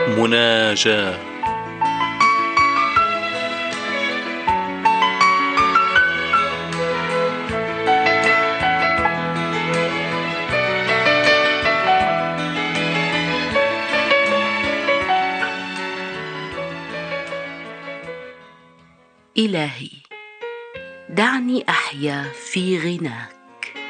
مناجاة. إلهي، دعني أحيا في غناك.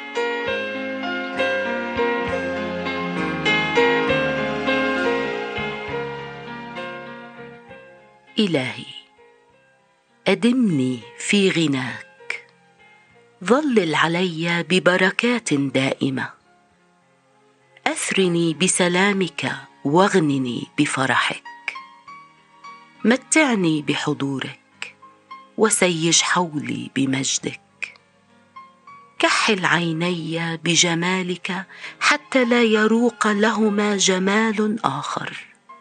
إلهي، أدمني في غناك، ظلل علي ببركات دائمة، أثرني بسلامك واغنني بفرحك، متعني بحضورك وسيج حولي بمجدك، كحل عيني بجمالك حتى لا يروق لهما جمال آخر،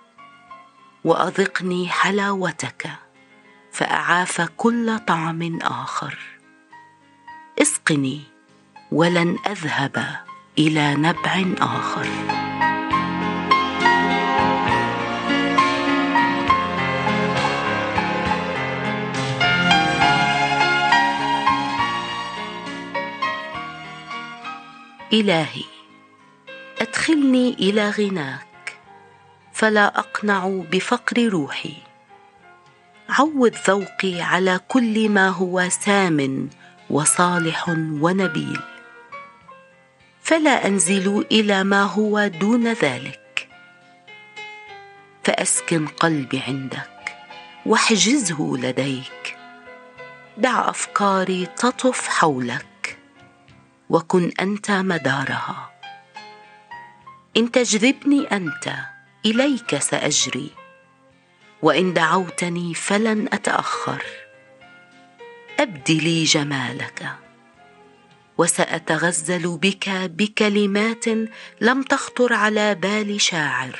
وأذقني حلاوتك فأعاف كل طعم آخر، اسقني ولن أذهب إلى نبع آخر. إلهي، أدخلني إلى غناك فلا أقنع بفقر روحي، عود ذوقي على كل ما هو سام وصالح ونبيل، فلا أنزل إلى ما هو دون ذلك، فأسكن قلبي عندك واحجزه لديك، دع أفكاري تطف حولك وكن أنت مدارها، إن تجذبني أنت إليك سأجري، وإن دعوتني فلن أتأخر، أبدي لي جمالك وسأتغزل بك بكلمات لم تخطر على بال شاعر،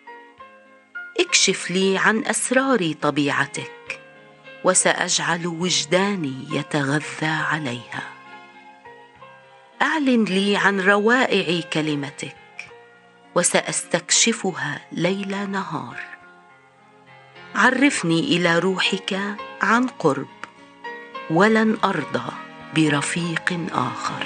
اكشف لي عن أسرار طبيعتك وسأجعل وجداني يتغذى عليها، أعلن لي عن روائع كلمتك وسأستكشفها ليل نهار، عرفني إلى روحك عن قرب ولن أرضى برفيق آخر.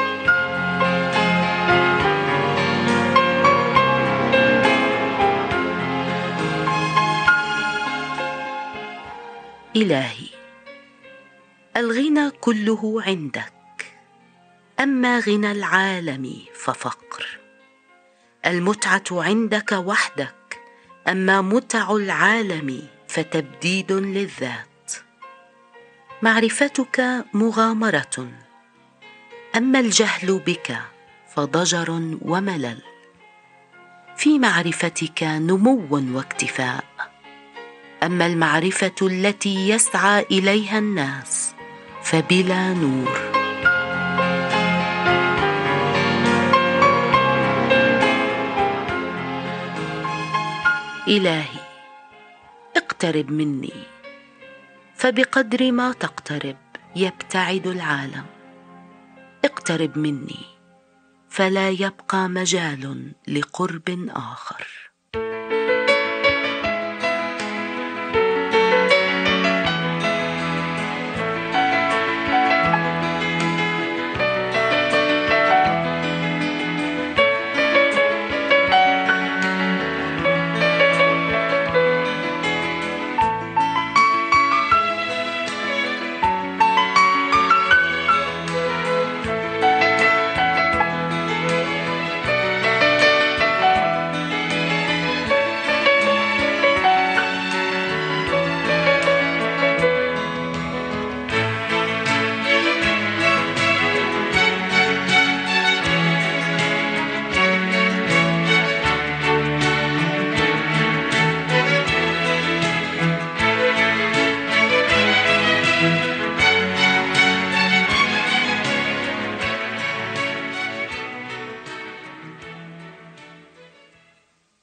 إلهي، الغنى كله عندك، أما غنى العالم ففقر، المتعة عندك وحدك، أما متع العالم فتبديد للذات، معرفتك مغامرة، أما الجهل بك فضجر وملل، في معرفتك نمو واكتفاء، أما المعرفة التي يسعى إليها الناس فبلا نور. إلهي، اقترب مني، فبقدر ما تقترب يبتعد العالم، اقترب مني فلا يبقى مجال لقرب آخر.